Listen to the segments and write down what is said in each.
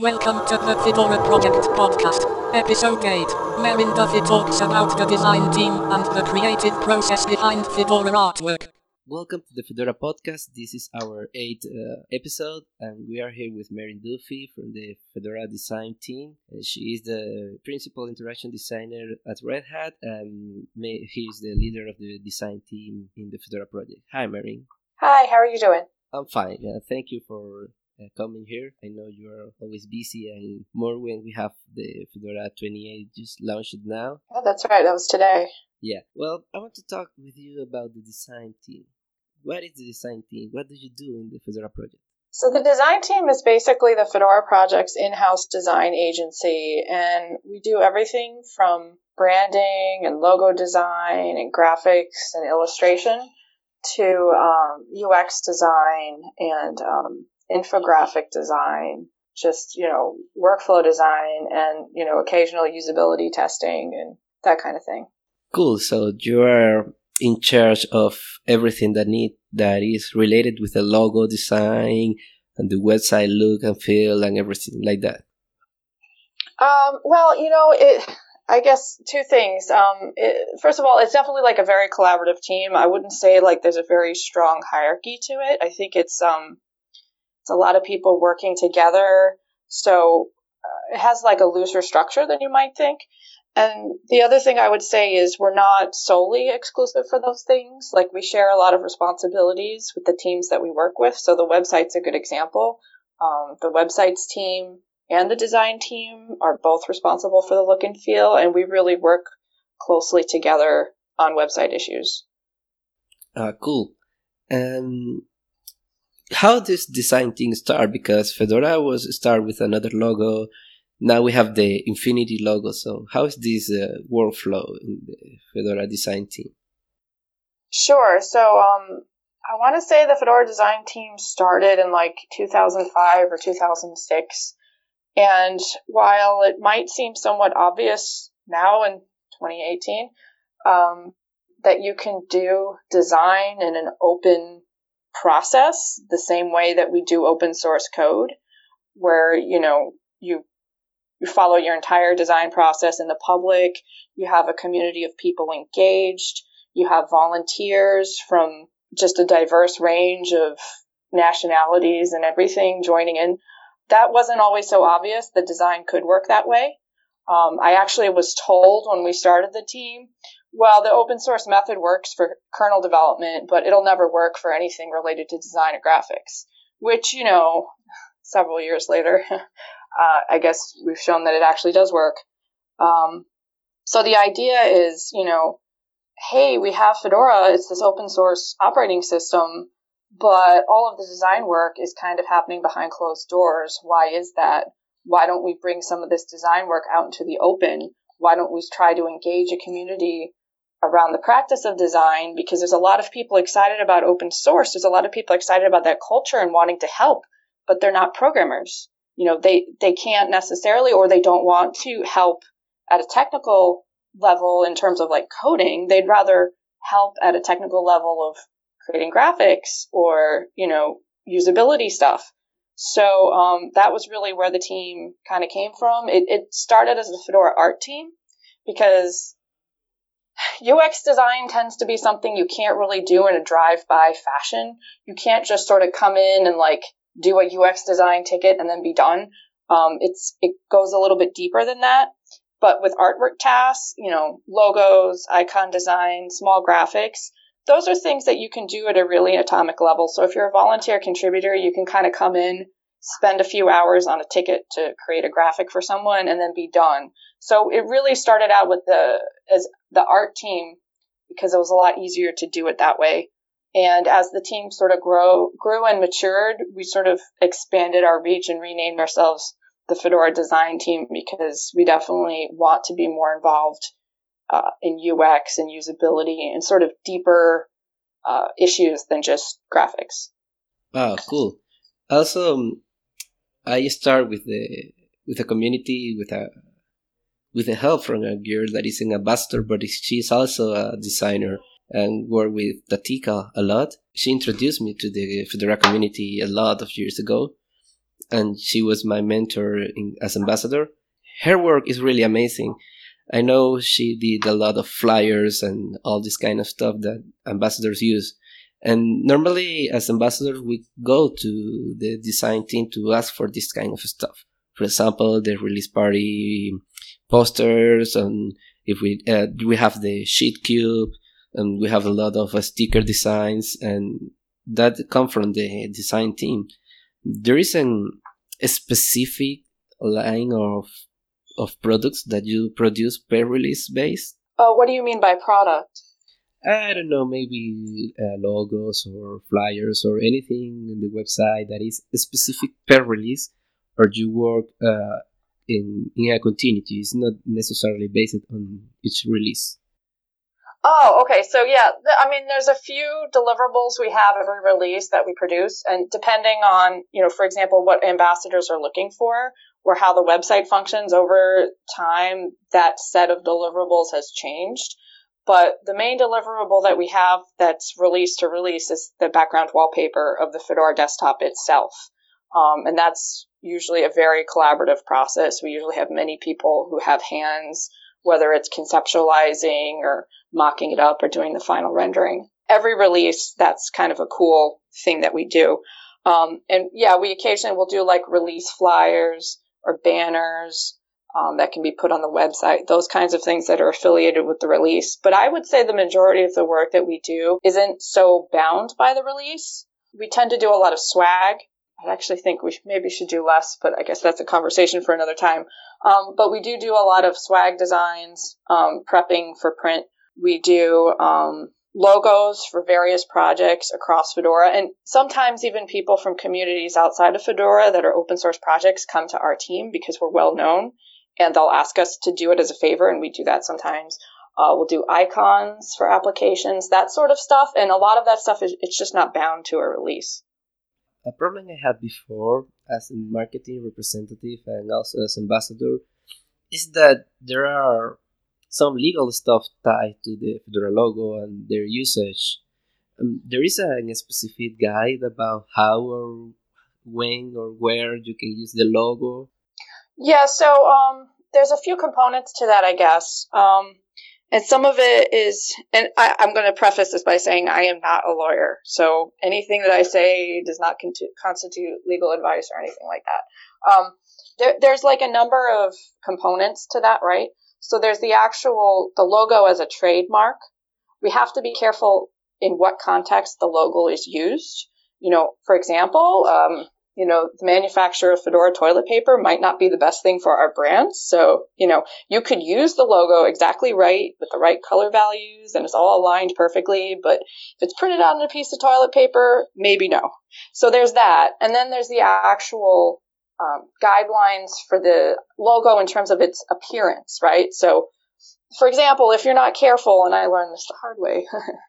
Welcome to the Fedora Project Podcast, Episode 8. Marin Duffy talks about the design team and the creative process behind Fedora artwork. Welcome to the Fedora Podcast. This is our 8th episode, and we are here with Marin Duffy from the Fedora design team. She is the principal interaction designer at Red Hat, and he is the leader of the design team in the Fedora project. Hi, Marin. Hi, how are you doing? I'm fine. Thank you for coming here. I know you are always busy, and more when we have the Fedora 28 just launched now. Oh, that's right. That was today. Yeah. Well, I want to talk with you about the design team. What is the design team? What do you do in the Fedora project? So the design team is basically the Fedora project's in-house design agency, and we do everything from branding and logo design and graphics and illustration to UX design and infographic design, just, workflow design and, occasional usability testing and that kind of thing. Cool. So you are in charge of everything that is related with the logo design and the website look and feel and everything like that. I guess two things. First of all, it's definitely like a very collaborative team. I wouldn't say like there's a very strong hierarchy to it. I think it's a lot of people working together. So it has like a looser structure than you might think. And the other thing I would say is we're not solely exclusive for those things. Like we share a lot of responsibilities with the teams that we work with. So the website's a good example. The website's team and the design team are both responsible for the look and feel, and we really work closely together on website issues. Cool. How does design team start? Because Fedora was start with another logo. Now we have the Infinity logo. So how is this workflow in the Fedora design team? Sure. So I want to say the Fedora design team started in like 2005 or 2006. And while it might seem somewhat obvious now in 2018 that you can do design in an open process the same way that we do open source code, where you follow your entire design process in the public, you have a community of people engaged, you have volunteers from just a diverse range of nationalities and everything joining in. That wasn't always so obvious that design could work that way. I actually was told when we started the team, well, the open source method works for kernel development, but it'll never work for anything related to design or graphics, which, several years later, I guess we've shown that it actually does work. So the idea is, hey, we have Fedora, it's this open source operating system, but all of the design work is kind of happening behind closed doors. Why is that? Why don't we bring some of this design work out into the open? Why don't we try to engage a community around the practice of design? Because there's a lot of people excited about open source. There's a lot of people excited about that culture and wanting to help, but they're not programmers. They can't necessarily, or they don't want to help at a technical level in terms of like coding. They'd rather help at a technical level of creating graphics or, usability stuff. So that was really where the team kind of came from. It started as the Fedora art team because UX design tends to be something you can't really do in a drive-by fashion. You can't just sort of come in and like do a UX design ticket and then be done. It goes a little bit deeper than that. But with artwork tasks, logos, icon design, small graphics, those are things that you can do at a really atomic level. So if you're a volunteer contributor, you can kind of come in, spend a few hours on a ticket to create a graphic for someone, and then be done. So it really started out with as the art team because it was a lot easier to do it that way. And as the team sort of grew and matured, we sort of expanded our reach and renamed ourselves the Fedora design team because we definitely want to be more involved in UX and usability and sort of deeper issues than just graphics. Oh, cool. Also, I start with the community with the help from a girl that is an ambassador, but she's also a designer and work with Tatika a lot. She introduced me to the Fedora community a lot of years ago. and she was my mentor as ambassador. Her work is really amazing. I know she did a lot of flyers and all this kind of stuff that ambassadors use. And normally, as ambassadors, we go to the design team to ask for this kind of stuff. For example, the release party posters, and if we have the sheet cube, and we have a lot of sticker designs, and that come from the design team. There is a specific line of products that you produce per release base. What do you mean by product? I don't know, maybe logos or flyers or anything in the website that is specific per release, or you work in a continuity. It's not necessarily based on each release. Oh, okay. So yeah, I mean, there's a few deliverables we have every release that we produce, and depending on, for example, what ambassadors are looking for or how the website functions over time, that set of deliverables has changed. But the main deliverable that we have that's release to release is the background wallpaper of the Fedora desktop itself. And that's usually a very collaborative process. We usually have many people who have hands, whether it's conceptualizing or mocking it up or doing the final rendering. Every release, that's kind of a cool thing that we do. And yeah, we occasionally will do like release flyers or banners that can be put on the website, those kinds of things that are affiliated with the release. But I would say the majority of the work that we do isn't so bound by the release. We tend to do a lot of swag. I actually think we maybe should do less, but I guess that's a conversation for another time. But we do a lot of swag designs, prepping for print. We do logos for various projects across Fedora. And sometimes even people from communities outside of Fedora that are open source projects come to our team because we're well known, and they'll ask us to do it as a favor, and we do that sometimes. We'll do icons for applications, that sort of stuff. And a lot of that stuff it's just not bound to a release. A problem I had before as a marketing representative and also as ambassador is that there are some legal stuff tied to the Fedora logo and their usage. There is a specific guide about how or when or where you can use the logo. Yeah, so there's a few components to that, I guess. And some of it is, and I'm going to preface this by saying I am not a lawyer. So anything that I say does not constitute legal advice or anything like that. There's like a number of components to that, right? So there's the logo as a trademark. We have to be careful in what context the logo is used. For example, the manufacturer of Fedora toilet paper might not be the best thing for our brand. So, you could use the logo exactly right with the right color values and it's all aligned perfectly. But if it's printed out on a piece of toilet paper, maybe no. So there's that. And then there's the actual guidelines for the logo in terms of its appearance, right? So, for example, if you're not careful, and I learned this the hard way,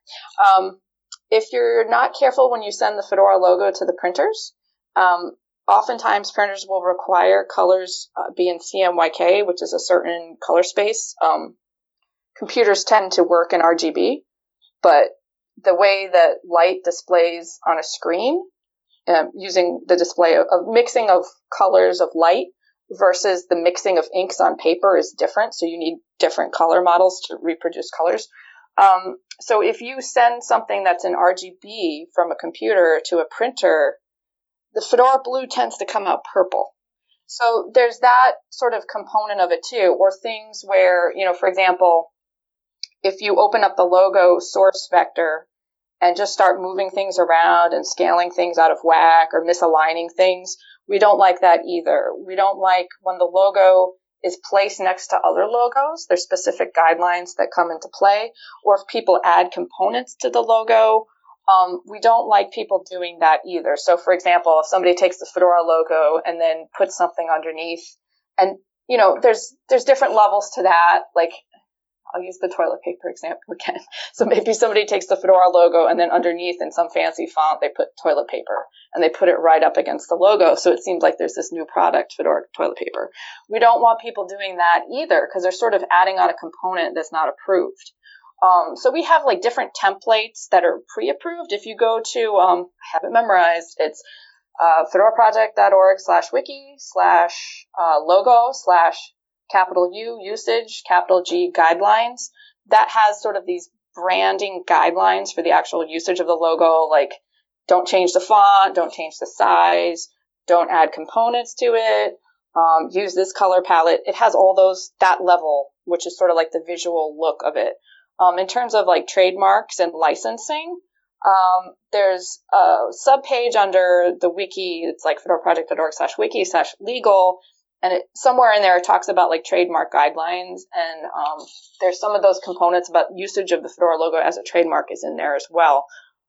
if you're not careful when you send the Fedora logo to the printers, oftentimes printers will require colors be in CMYK, which is a certain color space. Computers tend to work in RGB, but the way that light displays on a screen, using the display of mixing of colors of light versus the mixing of inks on paper is different. So you need different color models to reproduce colors. So if you send something that's in RGB from a computer to a printer, the Fedora blue tends to come out purple. So there's that sort of component of it too, or things where, for example, if you open up the logo source vector and just start moving things around and scaling things out of whack or misaligning things, we don't like that either. We don't like when the logo is placed next to other logos. There's specific guidelines that come into play, or if people add components to the logo, we don't like people doing that either. So, for example, if somebody takes the Fedora logo and then puts something underneath, and, there's different levels to that. Like, I'll use the toilet paper example again. So maybe somebody takes the Fedora logo and then underneath in some fancy font, they put toilet paper and they put it right up against the logo. So it seems like there's this new product, Fedora toilet paper. We don't want people doing that either because they're sort of adding on a component that's not approved. So we have like different templates that are pre-approved. If you go to, I have it memorized, it's fedoraproject.org/wiki/logo/capital U usage, capital G guidelines. That has sort of these branding guidelines for the actual usage of the logo, like don't change the font, don't change the size, don't add components to it, use this color palette. It has all that level, which is sort of like the visual look of it. In terms of like trademarks and licensing, there's a subpage under the wiki. It's like fedoraproject.org/wiki/legal. And somewhere in there it talks about like trademark guidelines. And there's some of those components about usage of the Fedora logo as a trademark is in there as well.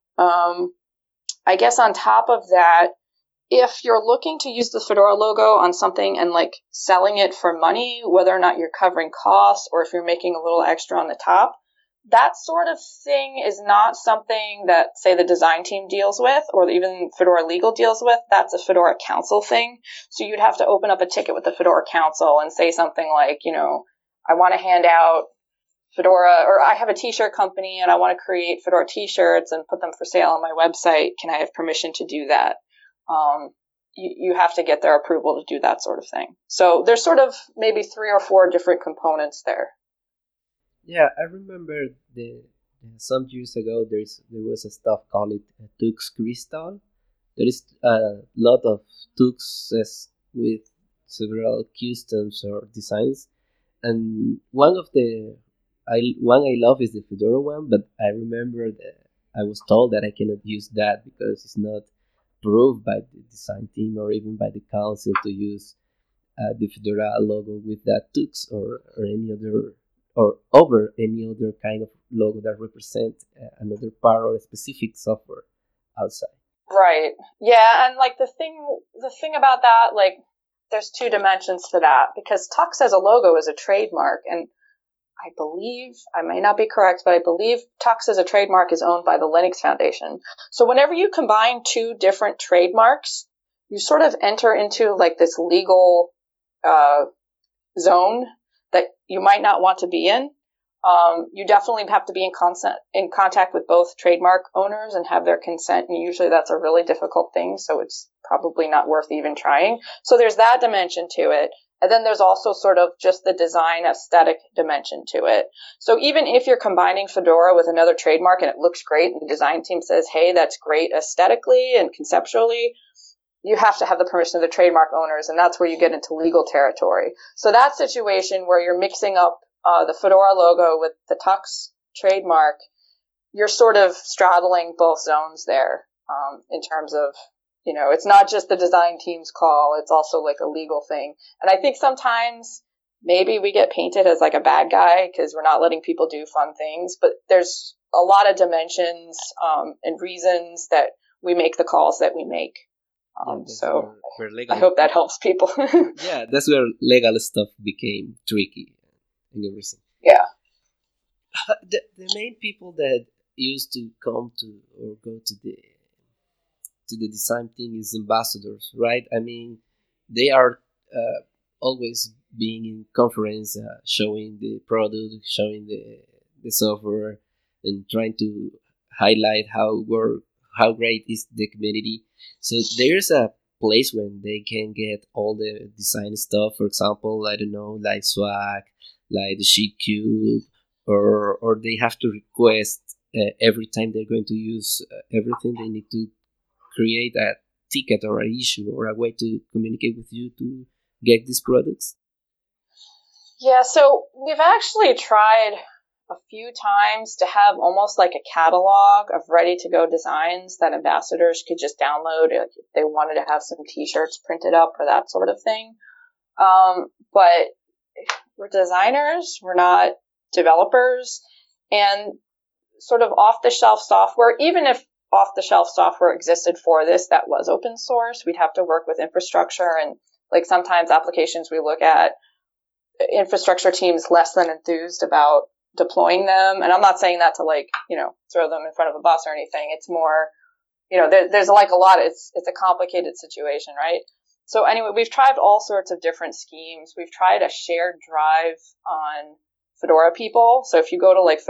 I guess on top of that, if you're looking to use the Fedora logo on something and like selling it for money, whether or not you're covering costs or if you're making a little extra on the top, that sort of thing is not something that, say, the design team deals with or even Fedora Legal deals with. That's a Fedora Council thing. So you'd have to open up a ticket with the Fedora Council and say something like, I want to hand out Fedora, or I have a t-shirt company and I want to create Fedora t-shirts and put them for sale on my website. Can I have permission to do that? You have to get their approval to do that sort of thing. So there's sort of maybe 3 or 4 different components there. Yeah, I remember some years ago there was a stuff called Tux Crystal. There is a lot of Tuxes with several customs or designs, and one I love is the Fedora one, but I remember that I was told that I cannot use that because it's not approved by the design team or even by the council to use the Fedora logo with that Tux or any other or over any other kind of logo that represents another part or a specific software outside. Right. Yeah, and like the thing about that, like there's 2 dimensions to that because Tux as a logo is a trademark, and I believe, I may not be correct, but I believe Tux as a trademark is owned by the Linux Foundation. So whenever you combine 2 different trademarks, you sort of enter into like this legal zone that you might not want to be in. You definitely have to be in contact with both trademark owners and have their consent, and usually that's a really difficult thing, so it's probably not worth even trying. So there's that dimension to it. And then there's also sort of just the design aesthetic dimension to it. So even if you're combining Fedora with another trademark and it looks great and the design team says, hey, that's great aesthetically and conceptually, you have to have the permission of the trademark owners, and that's where you get into legal territory. So that situation where you're mixing up the Fedora logo with the Tux trademark, you're sort of straddling both zones there in terms of, it's not just the design team's call, it's also like a legal thing. And I think sometimes maybe we get painted as like a bad guy because we're not letting people do fun things, but there's a lot of dimensions and reasons that we make the calls that we make. So where I hope that helps people. Yeah, that's where legal stuff became tricky and everything. Yeah. The main people that used to come to or go to the design team is ambassadors, right? I mean, they are always being in conference, showing the product, showing the software, and trying to highlight how great is the community. So there's a place when they can get all the design stuff. For example, I don't know, like Swag, like the Sheet Cube, or they have to request every time they're going to use everything. They need to create a ticket or an issue or a way to communicate with you to get these products. Yeah, so we've actually tried a few times to have almost like a catalog of ready-to-go designs that ambassadors could just download if they wanted to have some t-shirts printed up or that sort of thing. But we're designers, we're not developers, and sort of off-the-shelf software, even if off-the-shelf software existed for this that was open source, we'd have to work with infrastructure, and like sometimes applications we look at, infrastructure teams less than enthused about deploying them. And I'm not saying that to like, throw them in front of a bus or anything. It's more, there's like a lot, it's a complicated situation, right? So anyway, we've tried all sorts of different schemes. We've tried a shared drive on Fedora people. So if you go to like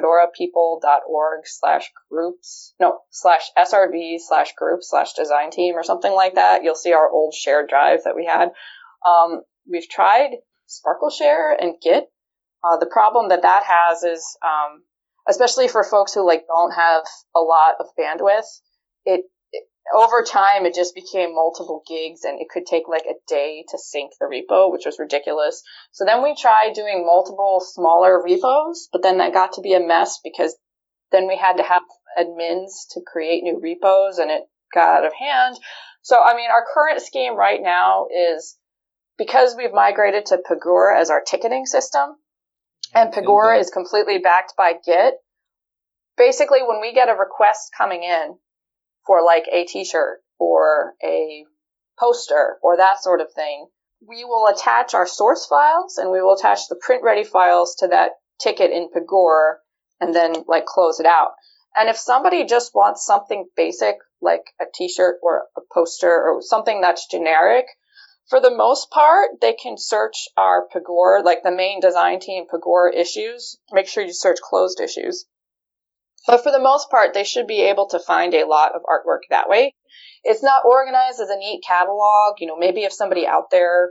fedorapeople.org/srv/group/design team or something like that, you'll see our old shared drive that we had. We've tried SparkleShare and Git. The problem that has is, especially for folks who like don't have a lot of bandwidth, it over time it just became multiple gigs, and it could take like a day to sync the repo, which was ridiculous. So then we tried doing multiple smaller repos, but then that got to be a mess because then we had to have admins to create new repos, and it got out of hand. So I mean, our current scheme right now is, because we've migrated to Pagure as our ticketing system, and Pagure is completely backed by Git. Basically, when we get a request coming in for like a t-shirt or a poster or that sort of thing, we will attach our source files and we will attach the print ready files to that ticket in Pagure and then like close it out. And if somebody just wants something basic like a t-shirt or a poster or something that's generic, for the most part, they can search our Pagure, like the main design team Pagure issues. Make sure you search closed issues. But for the most part, they should be able to find a lot of artwork that way. It's not organized as a neat catalog. You know, maybe if somebody out there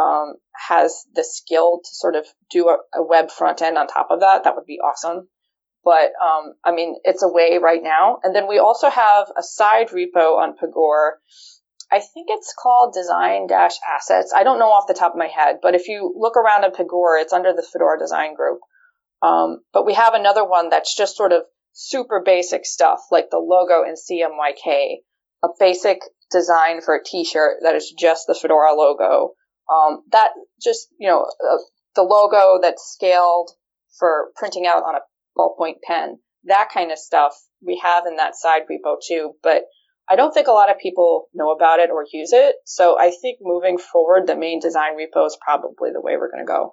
has the skill to sort of do a web front end on top of that, that would be awesome. But, I mean, it's a way right now. And then we also have a side repo on Pagure. I think it's called design-assets. I don't know off the top of my head, but if you look around in Pagure, it's under the Fedora Design Group. But we have another one that's just sort of super basic stuff, like the logo in CMYK, a basic design for a t-shirt that is just the Fedora logo. That just, you know, the logo that's scaled for printing out on a ballpoint pen, that kind of stuff we have in that side repo too. But I don't think a lot of people know about it or use it. So I think moving forward, the main design repo is probably the way we're going to go.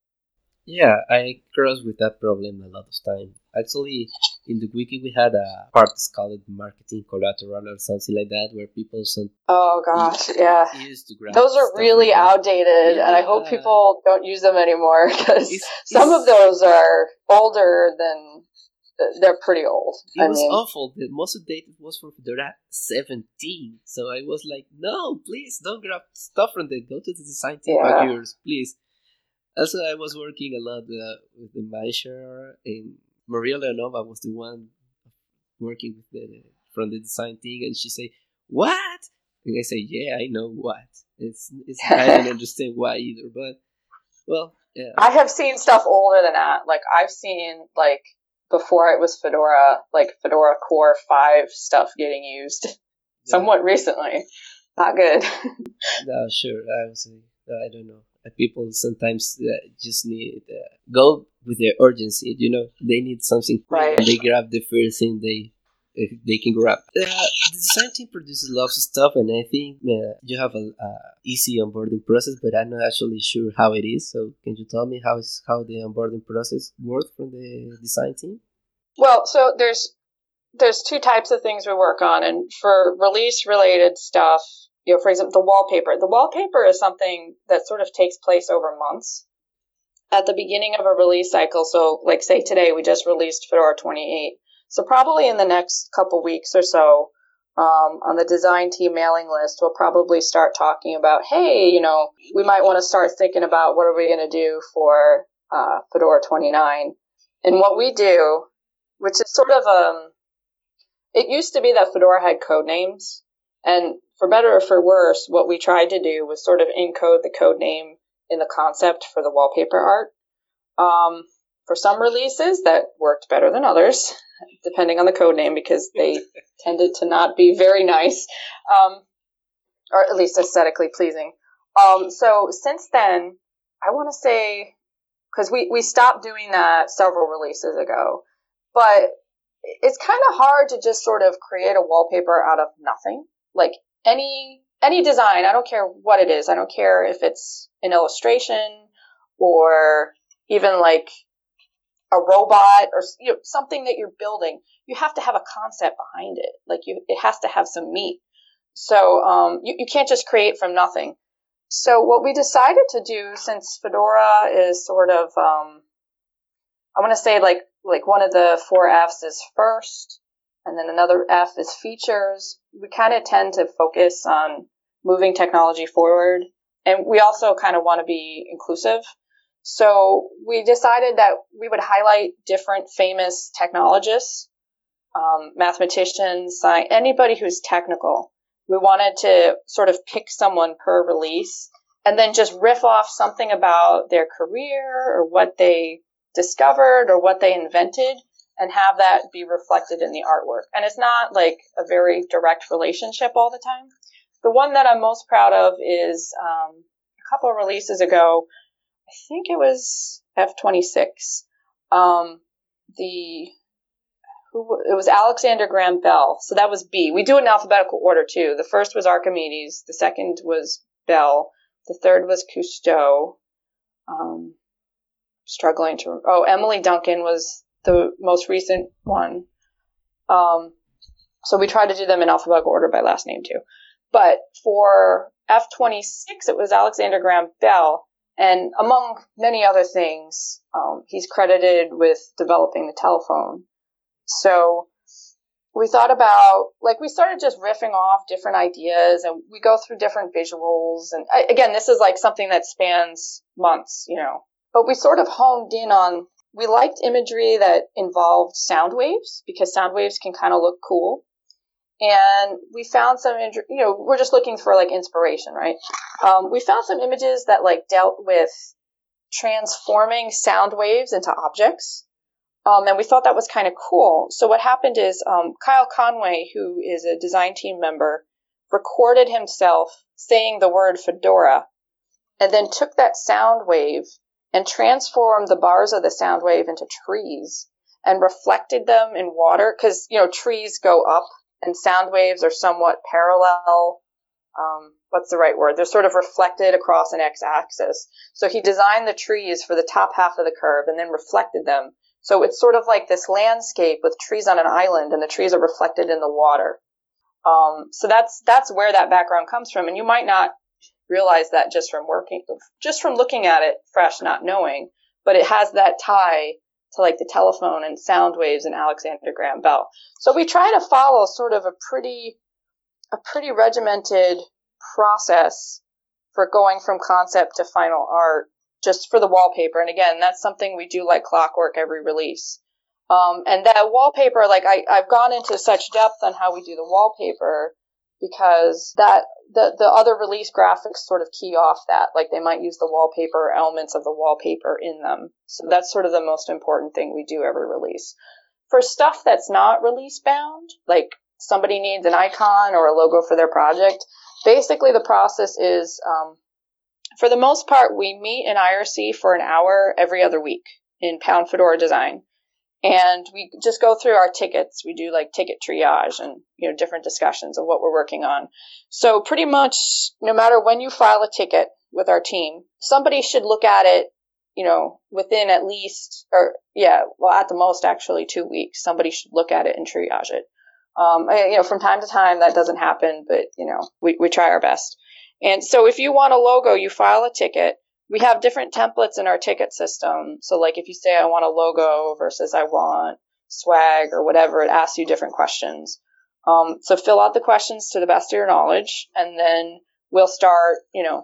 Yeah, I cross with that problem a lot of time. Actually, in the wiki we had a part called marketing collateral or something like that, where people oh gosh, yeah, used to grab those are really outdated, and I hope people don't use them anymore because some of those are older than. They're pretty old. It was awful. The most updated was for Fedora 17. So I was like, no, please don't grab stuff from there. Go to the design team Pagures, please. Also, I was working a lot with the Mindshare, and Maria Leonova was the one working with from the design team, and she said, what? And I say, yeah, I know what. It's I don't understand why either, but, well, yeah. I have seen stuff older than that. Like, I've seen, like, before it was Fedora, like Fedora Core 5 stuff getting used somewhat recently. Not good. No, sure. I don't know. People sometimes just need go with their urgency. You know, they need something, right? And they grab the first thing they can grab. The design team produces lots of stuff, and I think you have a easy onboarding process, but I'm not actually sure how it is. So can you tell me how the onboarding process works from the design team? Well, so there's two types of things we work on, and for release related stuff, you know, for example, the wallpaper. The wallpaper is something that sort of takes place over months. At the beginning of a release cycle, so like say today we just released Fedora 28. So probably in the next couple weeks or so, on the design team mailing list, we'll probably start talking about, hey, you know, we might want to start thinking about what are we going to do for Fedora 29. And what we do, which is sort of it used to be that Fedora had code names, and for better or for worse, what we tried to do was sort of encode the code name in the concept for the wallpaper art. For some releases, that worked better than others, depending on the code name, because they tended to not be very nice, or at least aesthetically pleasing. So since then, I want to say, because we stopped doing that several releases ago, but it's kind of hard to just sort of create a wallpaper out of nothing. Like any design, I don't care what it is. I don't care if it's an illustration or even like a robot or something that you're building. You have to have a concept behind it. Like it has to have some meat. So you can't just create from nothing. So what we decided to do, since Fedora is sort of I want to say like one of the 4 F's is first, and then another F is features. We kind of tend to focus on moving technology forward, and we also kind of want to be inclusive. So we decided that we would highlight different famous technologists, mathematicians, anybody who's technical. We wanted to sort of pick someone per release and then just riff off something about their career or what they discovered or what they invented and have that be reflected in the artwork. And it's not like a very direct relationship all the time. The one that I'm most proud of is a couple of releases ago, I think it was F26. It was Alexander Graham Bell. So that was B. We do it in alphabetical order too. The first was Archimedes. The second was Bell. The third was Cousteau. Emily Duncan was the most recent one. So we tried to do them in alphabetical order by last name too. But for F26, it was Alexander Graham Bell. And among many other things, he's credited with developing the telephone. So we thought about, we started just riffing off different ideas, and we go through different visuals. And again, this is like something that spans months, But we sort of honed in on, we liked imagery that involved sound waves, because sound waves can kind of look cool. And we found some, we're just looking for inspiration, right? We found some images that dealt with transforming sound waves into objects. And we thought that was kind of cool. So what happened is Kyle Conway, who is a design team member, recorded himself saying the word fedora and then took that sound wave and transformed the bars of the sound wave into trees and reflected them in water because, trees go up and sound waves are somewhat parallel. What's the right word? They're sort of reflected across an x-axis. So he designed the trees for the top half of the curve and then reflected them. So it's sort of like this landscape with trees on an island, and the trees are reflected in the water. So that's where that background comes from. And you might not realize that just from looking at it fresh, not knowing, but it has that tie to the telephone and sound waves and Alexander Graham Bell. So we try to follow sort of a pretty regimented process for going from concept to final art, just for the wallpaper. And again, that's something we do like clockwork every release. And that wallpaper, I've gone into such depth on how we do the wallpaper because the other release graphics sort of key off that. They might use the wallpaper or elements of the wallpaper in them. So that's sort of the most important thing we do every release. For stuff that's not release bound, somebody needs an icon or a logo for their project, basically the process is, for the most part, we meet in IRC for an hour every other week in Pound Fedora Design. And we just go through our tickets. We do ticket triage and, different discussions of what we're working on. So pretty much no matter when you file a ticket with our team, somebody should look at it, within at least, at the most actually 2 weeks, somebody should look at it and triage it. From time to time that doesn't happen, but, we try our best. And so if you want a logo, you file a ticket. We have different templates in our ticket system. So if you say I want a logo versus I want swag or whatever, it asks you different questions. So fill out the questions to the best of your knowledge, and then we'll start,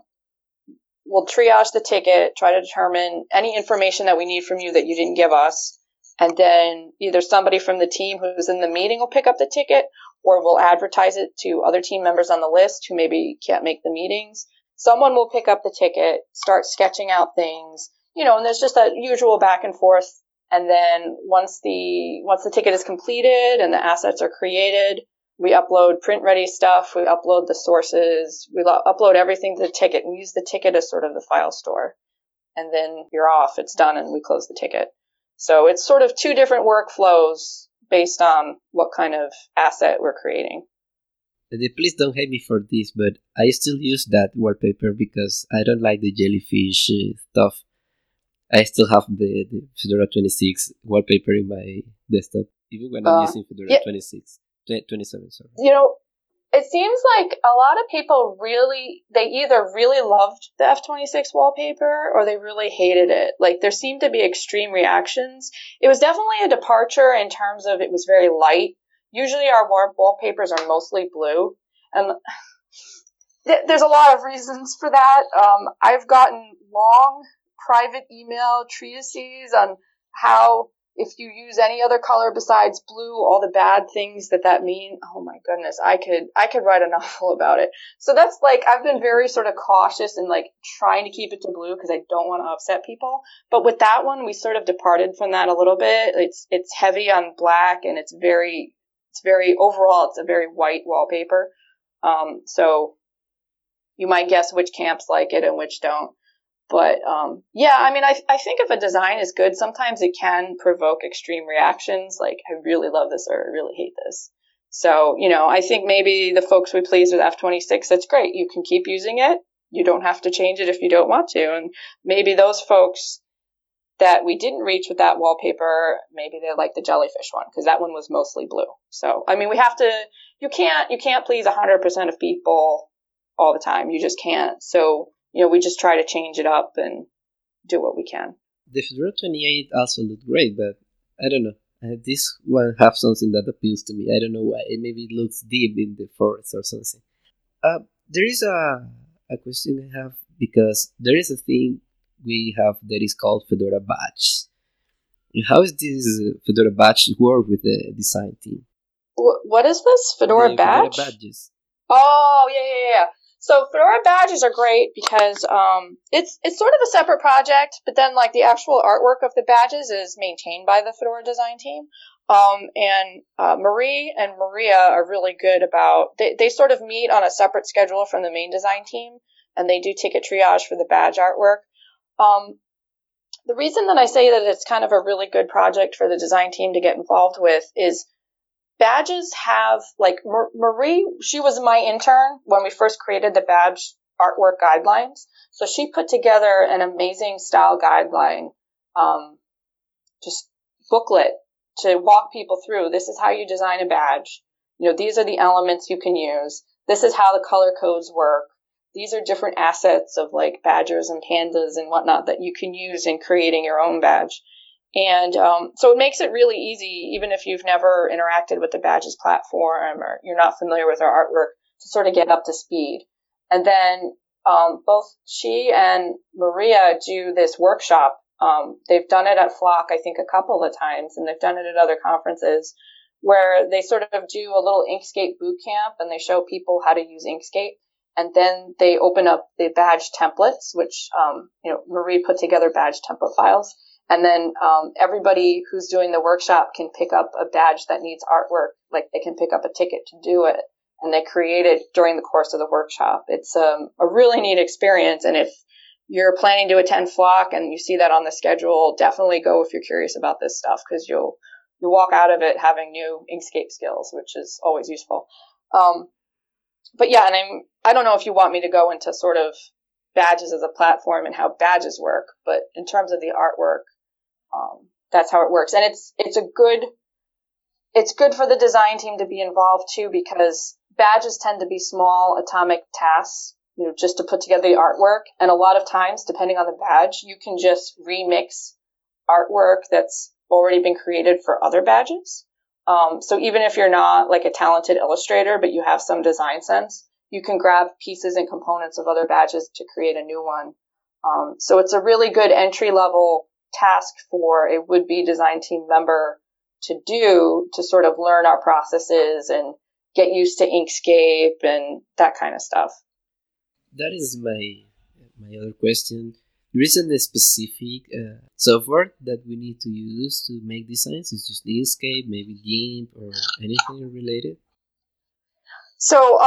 we'll triage the ticket, try to determine any information that we need from you that you didn't give us. And then either somebody from the team who's in the meeting will pick up the ticket, or we'll advertise it to other team members on the list who maybe can't make the meetings. Someone will pick up the ticket, start sketching out things, and there's just that usual back and forth. And then once the ticket is completed and the assets are created, we upload print ready stuff. We upload the sources. We upload everything to the ticket. We use the ticket as sort of the file store. And then you're off. It's done, and we close the ticket. So it's sort of two different workflows based on what kind of asset we're creating. Please don't hate me for this, but I still use that wallpaper because I don't like the jellyfish stuff. I still have the Fedora 26 wallpaper in my desktop, even when I'm using Fedora 27, sorry. it seems like a lot of people they either really loved the F-26 wallpaper or they really hated it. Like, there seemed to be extreme reactions. It was definitely a departure in terms of it was very light. Usually our wallpapers are mostly blue, and there's a lot of reasons for that. I've gotten long private email treatises on how, if you use any other color besides blue, all the bad things that mean. Oh my goodness, I could write a novel about it. So that's like, I've been very sort of cautious and like trying to keep it to blue because I don't want to upset people. But with that one, we sort of departed from that a little bit. It's heavy on black, and it's very overall, it's a very white wallpaper. So you might guess which camps like it and which don't. But yeah, I mean, I think if a design is good, sometimes it can provoke extreme reactions. Like, I really love this or I really hate this. So, I think maybe the folks we please with F-26, that's great. You can keep using it. You don't have to change it if you don't want to. And maybe those folks that we didn't reach with that wallpaper, maybe they like the jellyfish one because that one was mostly blue. So, I mean, you can't please 100% of people all the time. You just can't. So, we just try to change it up and do what we can. The Fedora 28 also looked great, but I don't know. This one has something that appeals to me. I don't know why. Maybe it looks deep in the forest or something. There is a question I have, because there is a thing we have that is called Fedora Badge. How is this Fedora Badge work with the design team? What is this? Fedora Badge? Fedora Badges. Oh, yeah. So Fedora Badges are great because it's sort of a separate project, but then like the actual artwork of the badges is maintained by the Fedora design team. And Marie and Maria are really good about, they sort of meet on a separate schedule from the main design team, and they do ticket triage for the badge artwork. The reason that I say that it's kind of a really good project for the design team to get involved with is badges have, like, Marie, she was my intern when we first created the badge artwork guidelines. So she put together an amazing style guideline, just booklet to walk people through. This is how you design a badge. These are the elements you can use. This is how the color codes work. These are different assets of like badgers and pandas and whatnot that you can use in creating your own badge. And so it makes it really easy, even if you've never interacted with the badges platform or you're not familiar with our artwork, to sort of get up to speed. And then both she and Maria do this workshop. They've done it at Flock, I think, a couple of times, and they've done it at other conferences where they sort of do a little Inkscape boot camp and they show people how to use Inkscape. And then they open up the badge templates, which Marie put together badge template files. And then everybody who's doing the workshop can pick up a badge that needs artwork. Like, they can pick up a ticket to do it, and they create it during the course of the workshop. It's a really neat experience. And if you're planning to attend Flock and you see that on the schedule, definitely go if you're curious about this stuff, because you'll walk out of it having new Inkscape skills, which is always useful. But yeah, and I don't know if you want me to go into sort of badges as a platform and how badges work, but in terms of the artwork, that's how it works. And it's good for the design team to be involved too, because badges tend to be small atomic tasks, just to put together the artwork. And a lot of times, depending on the badge, you can just remix artwork that's already been created for other badges. So even if you're not like a talented illustrator, but you have some design sense, you can grab pieces and components of other badges to create a new one. So it's a really good entry level task for a would-be design team member to do, to sort of learn our processes and get used to Inkscape and that kind of stuff. That is my other question. There isn't a specific software that we need to use to make designs. It's just Inkscape, maybe GIMP, or anything related. So,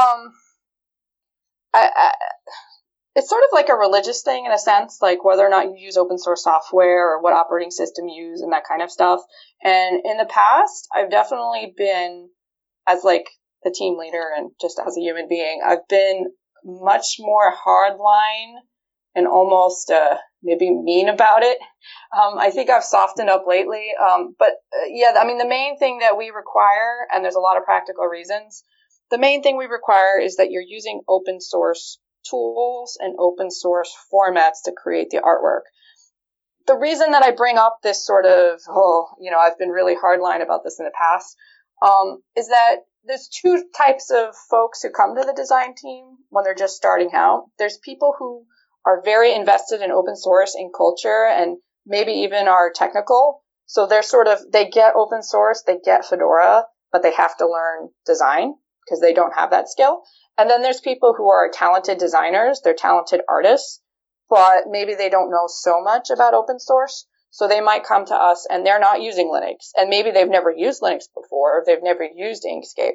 it's sort of like a religious thing in a sense, like whether or not you use open source software or what operating system you use and that kind of stuff. And in the past, I've definitely been, as like the team leader and just as a human being, I've been much more hardline and almost maybe mean about it. I think I've softened up lately. But yeah, I mean, the main thing that we require, and there's a lot of practical reasons, the main thing we require is that you're using open source tools and open source formats to create the artwork. The reason that I bring up this sort of, I've been really hardline about this in the past, is that there's two types of folks who come to the design team when they're just starting out. There's people who are very invested in open source and culture and maybe even are technical. So they get open source, they get Fedora, but they have to learn design because they don't have that skill. And then there's people who are talented designers, they're talented artists, but maybe they don't know so much about open source. So they might come to us and they're not using Linux. And maybe they've never used Linux before, or they've never used Inkscape.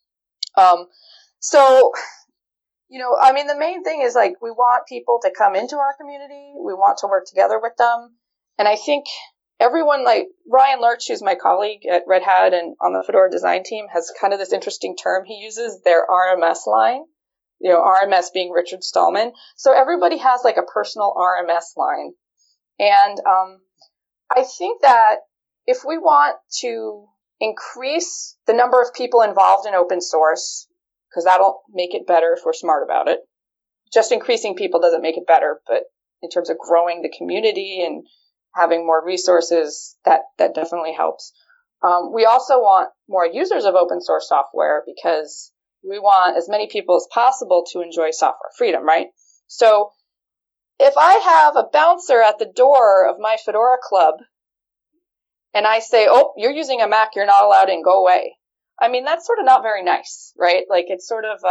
The main thing is we want people to come into our community. We want to work together with them. And I think everyone, like Ryan Lurch, who's my colleague at Red Hat and on the Fedora design team, has kind of this interesting term he uses, their RMS line. RMS being Richard Stallman. So everybody has a personal RMS line. And I think that if we want to increase the number of people involved in open source, because that'll make it better if we're smart about it. Just increasing people doesn't make it better, but in terms of growing the community and having more resources, that definitely helps. We also want more users of open source software because we want as many people as possible to enjoy software freedom, right? So if I have a bouncer at the door of my Fedora club and I say, oh, you're using a Mac, you're not allowed in, go away. That's sort of not very nice, right? It's sort of,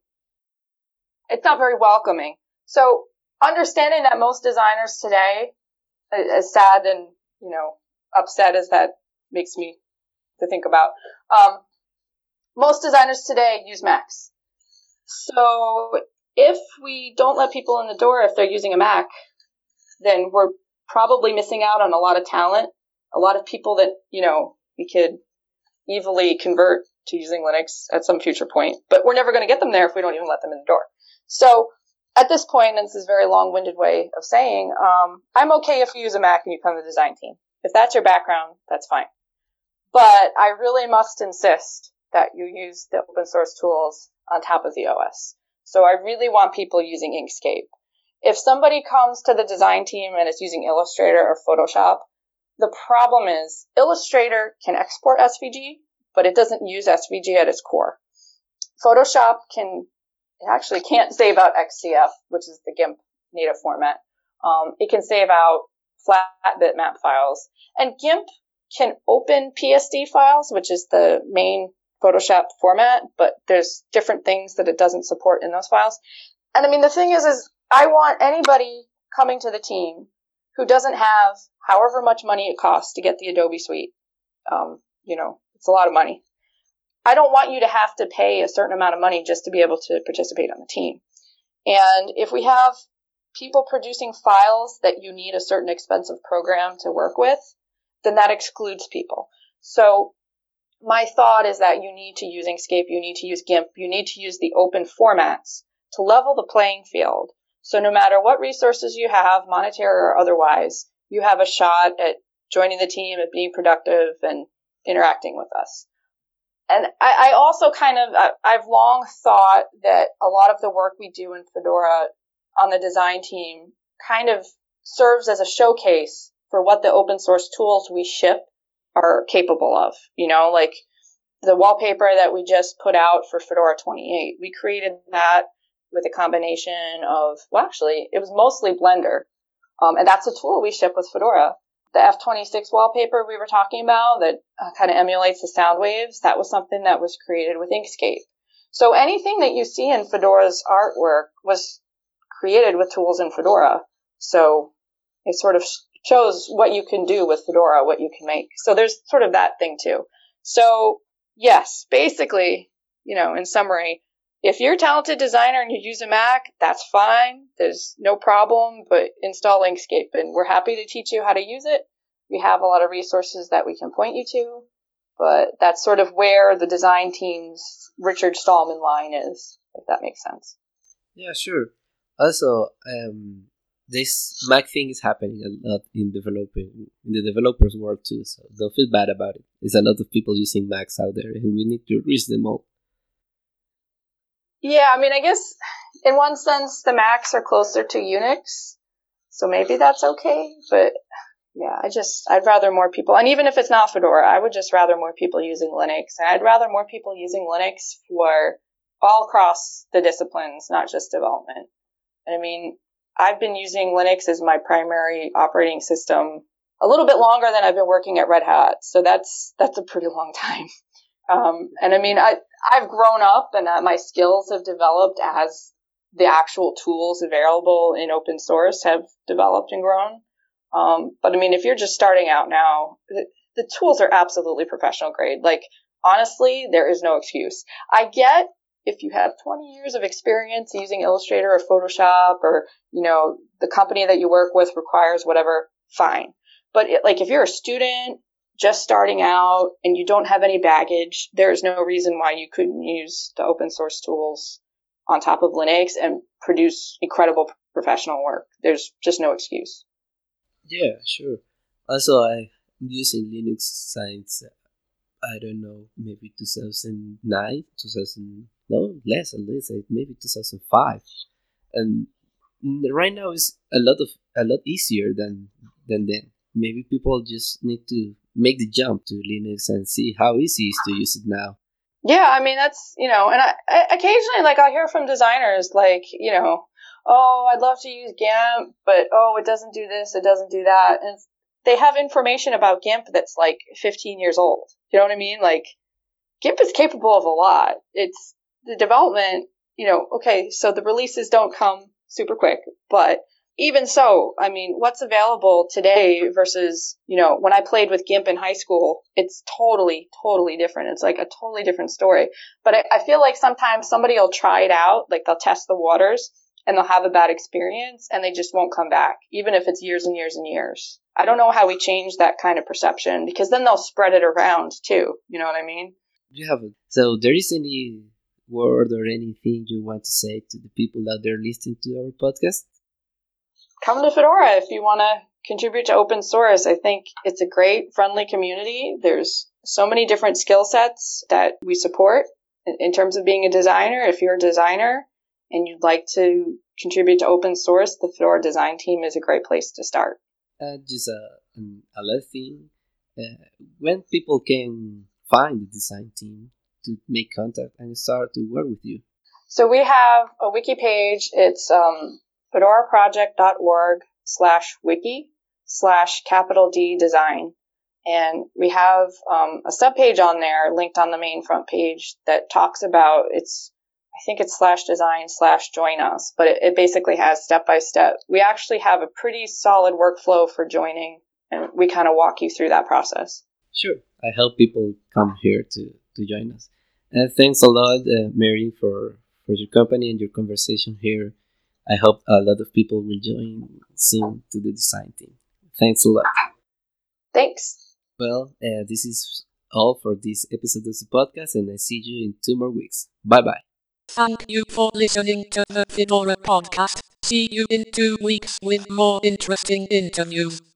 it's not very welcoming. So understanding that most designers today, as sad and, upset as that makes me to think about, most designers today use Macs. So if we don't let people in the door if they're using a Mac, then we're probably missing out on a lot of talent, a lot of people that, we could easily convert to using Linux at some future point, but we're never going to get them there if we don't even let them in the door. So at this point, and this is a very long-winded way of saying, I'm okay if you use a Mac and you come to the design team. If that's your background, that's fine. But I really must insist that you use the open source tools on top of the OS. So I really want people using Inkscape. If somebody comes to the design team and is using Illustrator or Photoshop, the problem is Illustrator can export SVG, but it doesn't use SVG at its core. Photoshop actually can't save out XCF, which is the GIMP native format. It can save out flat bitmap files. And GIMP can open PSD files, which is the main Photoshop format, but there's different things that it doesn't support in those files. And the thing is I want anybody coming to the team who doesn't have however much money it costs to get the Adobe Suite. It's a lot of money. I don't want you to have to pay a certain amount of money just to be able to participate on the team. And if we have people producing files that you need a certain expensive program to work with, then that excludes people. So my thought is that you need to use Inkscape, you need to use GIMP, you need to use the open formats to level the playing field. So no matter what resources you have, monetary or otherwise, you have a shot at joining the team, at being productive and interacting with us. And I also I've long thought that a lot of the work we do in Fedora on the design team kind of serves as a showcase for what the open source tools we ship are capable of. Like the wallpaper that we just put out for Fedora 28, we created that with a combination of, it was mostly Blender. And that's a tool we ship with Fedora. The F26 wallpaper we were talking about that kind of emulates the sound waves, that was something that was created with Inkscape. So anything that you see in Fedora's artwork was created with tools in Fedora. So it sort of shows what you can do with Fedora, what you can make. So there's sort of that thing too. So yes, basically, in summary, if you're a talented designer and you use a Mac, that's fine. There's no problem, but install Inkscape and we're happy to teach you how to use it. We have a lot of resources that we can point you to, but that's sort of where the design team's Richard Stallman line is, if that makes sense. Yeah, sure. Also, this Mac thing is happening a lot in the developers world too, so don't feel bad about it. There's a lot of people using Macs out there and we need to reach them all. Yeah, I mean, I guess in one sense the Macs are closer to Unix, so maybe that's okay. But yeah, I'd rather more people, and even if it's not Fedora, I would just rather more people using Linux, and I'd rather more people using Linux for all across the disciplines, not just development. And I mean, I've been using Linux as my primary operating system a little bit longer than I've been working at Red Hat, so that's a pretty long time. And I mean, I've grown up and my skills have developed as the actual tools available in open source have developed and grown. But I mean, if you're just starting out now, the tools are absolutely professional grade. Like, honestly, there is no excuse. I get if you have 20 years of experience using Illustrator or Photoshop, or, the company that you work with requires whatever, fine. But if you're a student just starting out and you don't have any baggage, there's no reason why you couldn't use the open source tools on top of Linux and produce incredible professional work. There's just no excuse. Yeah, sure. Also, I'm using Linux since, I don't know, maybe 2009, no, less, at least, maybe 2005. And right now it's a lot easier than then. Maybe people just need to make the jump to Linux and see how easy it is to use it now. Yeah, I mean, that's, and I occasionally, I'll hear from designers, oh, I'd love to use GIMP, but, oh, it doesn't do this, it doesn't do that. And they have information about GIMP that's 15 years old. You know what I mean? GIMP is capable of a lot. It's the development, okay, so the releases don't come super quick, but even so, I mean, what's available today versus, when I played with GIMP in high school, it's totally, totally different. It's a totally different story. But I feel like sometimes somebody will try it out, they'll test the waters and they'll have a bad experience and they just won't come back, even if it's years and years and years. I don't know how we change that kind of perception, because then they'll spread it around too. You know what I mean? You have it. So there is any word or anything you want to say to the people out there listening to our podcast? Come to Fedora if you want to contribute to open source. I think it's a great, friendly community. There's so many different skill sets that we support in terms of being a designer. If you're a designer and you'd like to contribute to open source, the Fedora design team is a great place to start. Just another thing, when people can find the design team to make contact and start to work with you? So we have a wiki page. It's fedoraproject.org/wiki/D design. And we have a subpage on there linked on the main front page that talks about I think it's /design/join us, but it basically has step-by-step. We actually have a pretty solid workflow for joining, and we kind of walk you through that process. Sure. I hope people come here to join us. And thanks a lot, Mary, for your company and your conversation here. I hope a lot of people will join soon to the design team. Thanks a lot. Thanks. Well, this is all for this episode of the podcast, and I see you in 2 more weeks. Bye-bye. Thank you for listening to the Fedora podcast. See you in 2 weeks with more interesting interviews.